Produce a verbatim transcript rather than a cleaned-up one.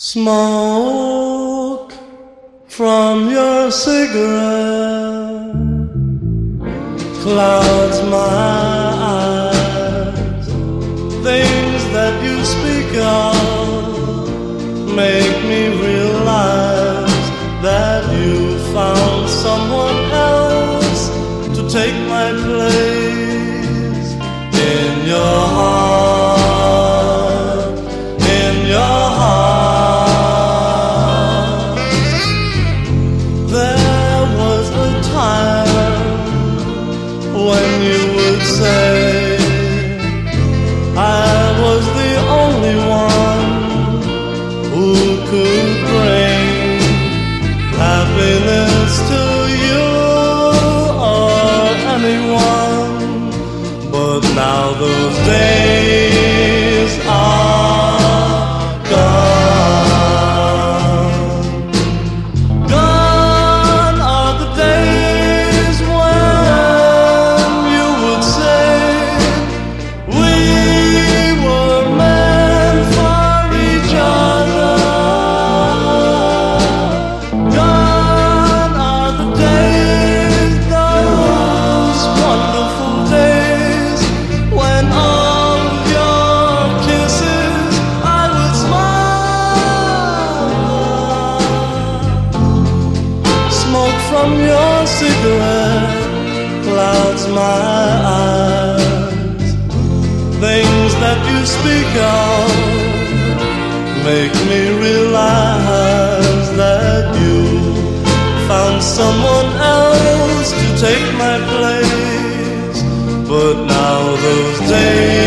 Smoke from your cigarette clouds my eyes. Things that you speak of make me realize that you found someone else to take my place in your heart, in your heart. There was a time when you would say I was the only one who could bring happiness to you or anyone. But now those days are gone. Gone are the days when you would say we were meant for each other. Gone are the days, those wonderful days when all of your kisses I would smile. Smoke from your cigarette clouds my eyes. Things that you speak of make me realize that you found someone else to take my place. But now those days